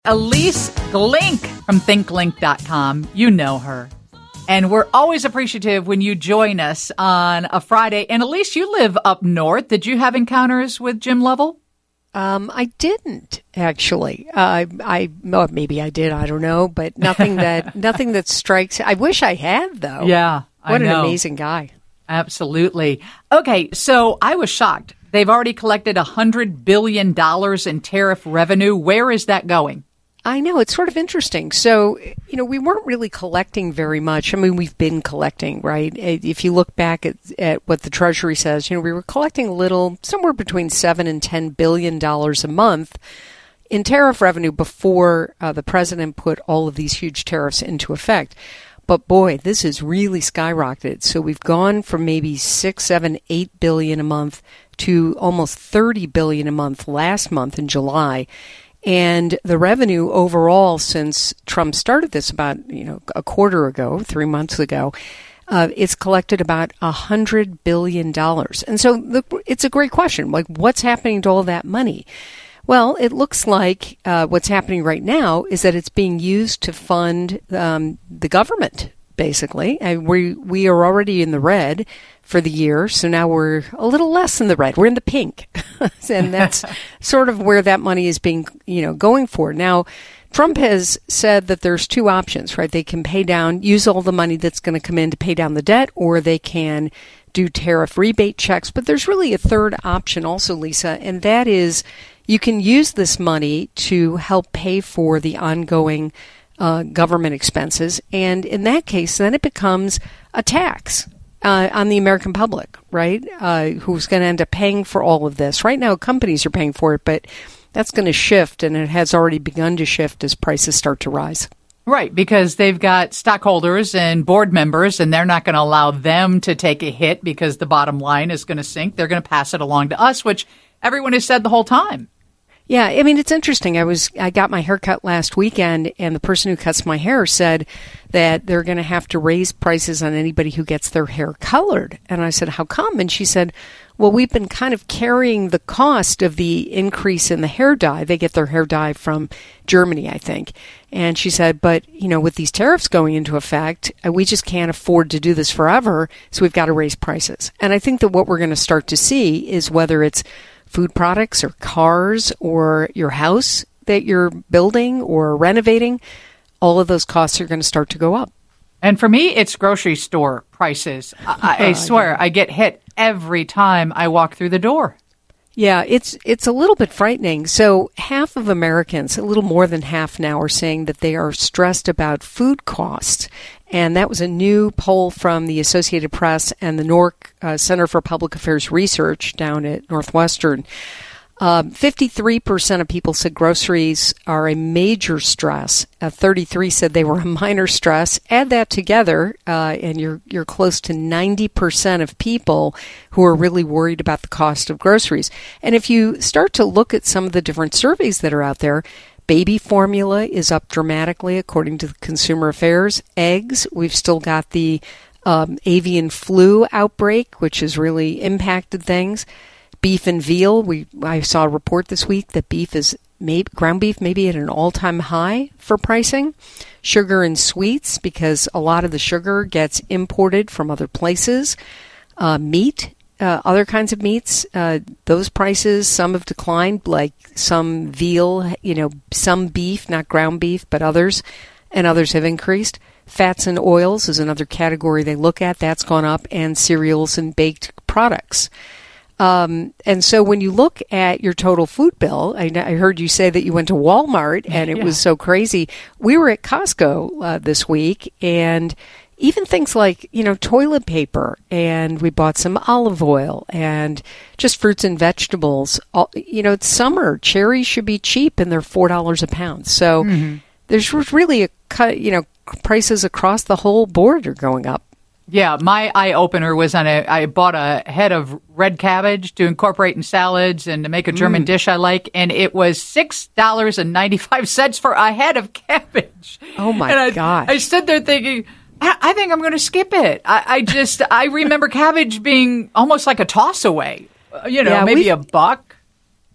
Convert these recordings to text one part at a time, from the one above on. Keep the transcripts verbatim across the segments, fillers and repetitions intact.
Elise Glink from think link dot com. You know her. And we're always appreciative when you join us on a Friday. And Elise, you live up north. Did you have encounters with Jim Lovell? Um, I didn't actually. Uh, I well, maybe I did. I don't know, but nothing that nothing that strikes. I wish I had though. Yeah, I what know. An amazing guy. Absolutely. Okay, so I was shocked. They've already collected a hundred billion dollars in tariff revenue. Where is that going? I know. It's sort of interesting. So, you know, we weren't really collecting very much. I mean, we've been collecting, right? If you look back at, at what the Treasury says, you know, we were collecting a little, somewhere between seven and ten billion dollars a month in tariff revenue before uh, the president put all of these huge tariffs into effect. But boy, this has really skyrocketed. So we've gone from maybe six, seven, eight billion a month to almost thirty billion a month last month in July. And the revenue overall since Trump started this about, you know, a quarter ago, three months ago, uh, it's collected about one hundred billion dollars. And so the, it's a great question. Like, what's happening to all that money? Well, it looks like uh, what's happening right now is that it's being used to fund um, the government, basically. And we, we are already in the red for the year, so now we're a little less in the red. We're in the pink. And that's sort of where that money is being, you know, going for. Now, Trump has said that there's two options, right? They can pay down, use all the money that's going to come in to pay down the debt, or they can do tariff rebate checks. But there's really a third option also, Lisa, and that is you can use this money to help pay for the ongoing uh, government expenses. And in that case, then it becomes a tax. Uh, on the American public, right, uh, who's going to end up paying for all of this. Right now, companies are paying for it, but that's going to shift, and it has already begun to shift as prices start to rise. Right, because they've got stockholders and board members, and they're not going to allow them to take a hit because the bottom line is going to sink. They're going to pass it along to us, which everyone has said the whole time. Yeah, I mean, it's interesting. I was I got my hair cut last weekend, and the person who cuts my hair said that they're going to have to raise prices on anybody who gets their hair colored. And I said, how come? And she said, well, we've been kind of carrying the cost of the increase in the hair dye. They get their hair dye from Germany, I think. And she said, but, you know, with these tariffs going into effect, we just can't afford to do this forever, so we've got to raise prices. And I think that what we're going to start to see is whether it's food products or cars or your house that you're building or renovating, all of those costs are going to start to go up. And for me, it's grocery store prices. I, I swear, I get hit every time I walk through the door. Yeah, it's it's a little bit frightening. So half of Americans, a little more than half now, are saying that they are stressed about food costs. And that was a new poll from the Associated Press and the N O R C uh, Center for Public Affairs Research down at Northwestern. Um, fifty-three percent of people said groceries are a major stress. Uh, thirty-three said they were a minor stress. Add that together, uh, and you're you're close to ninety percent of people who are really worried about the cost of groceries. And if you start to look at some of the different surveys that are out there, baby formula is up dramatically, according to Consumer Affairs. Eggs, we've still got the um, avian flu outbreak, which has really impacted things. Beef and veal, we I saw a report this week that beef is maybe, ground beef maybe at an all-time high for pricing. Sugar and sweets, because a lot of the sugar gets imported from other places. Uh, meat, uh, other kinds of meats, uh, those prices, some have declined, like some veal, you know, some beef, not ground beef, but others, and others have increased. Fats and oils is another category they look at. That's gone up, and cereals and baked products. Um, and so when you look at your total food bill, I, I heard you say that you went to Walmart and it yeah. was so crazy. We were at Costco uh, this week, and even things like, you know, toilet paper, and we bought some olive oil and just fruits and vegetables. All, you know, it's summer. Cherries should be cheap, and they're four dollars a pound. So mm-hmm. there's really a cut, you know, prices across the whole board are going up. Yeah, my eye-opener was on a, I bought a head of red cabbage to incorporate in salads and to make a German mm. dish I like, and it was six dollars and ninety-five cents for a head of cabbage. Oh, my and I, gosh. I stood there thinking, I, I think I'm going to skip it. I, I just, I remember cabbage being almost like a toss-away, you know, yeah, maybe a buck.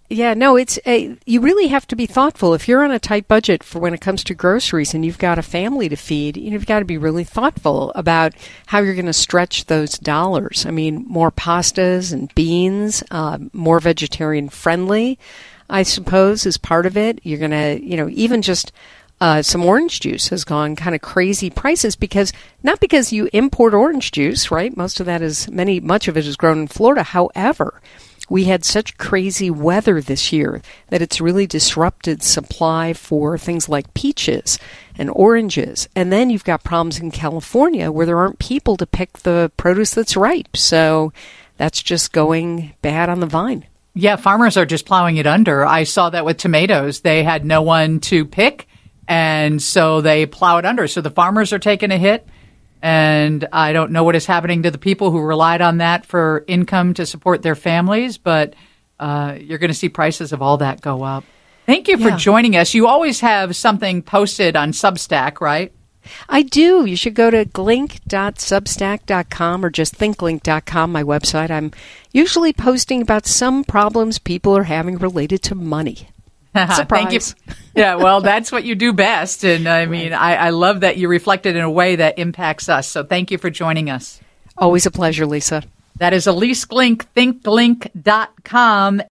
Yeah, no, it's a, you really have to be thoughtful. If you're on a tight budget for when it comes to groceries and you've got a family to feed, you've got to be really thoughtful about how you're going to stretch those dollars. I mean, more pastas and beans, uh, more vegetarian friendly, I suppose, is part of it. You're going to, you know, even just uh, some orange juice has gone kind of crazy prices because, not because you import orange juice, right? Most of that is, many, much of it is grown in Florida. However, we had such crazy weather this year that it's really disrupted supply for things like peaches and oranges. And then you've got problems in California where there aren't people to pick the produce that's ripe. So that's just going bad on the vine. Yeah, farmers are just plowing it under. I saw that with tomatoes. They had no one to pick, and so they plow it under. So the farmers are taking a hit. And I don't know what is happening to the people who relied on that for income to support their families, but uh, you're going to see prices of all that go up. Thank you for yeah. joining us. You always have something posted on Substack, right? I do. You should go to glink dot substack dot com or just think link dot com, my website. I'm usually posting about some problems people are having related to money. Surprise. Thank you. Yeah, well, that's what you do best. And I mean, I, I love that you reflect it in a way that impacts us. So thank you for joining us. Always a pleasure, Lisa. That is Ilyce Glink, think glink dot com.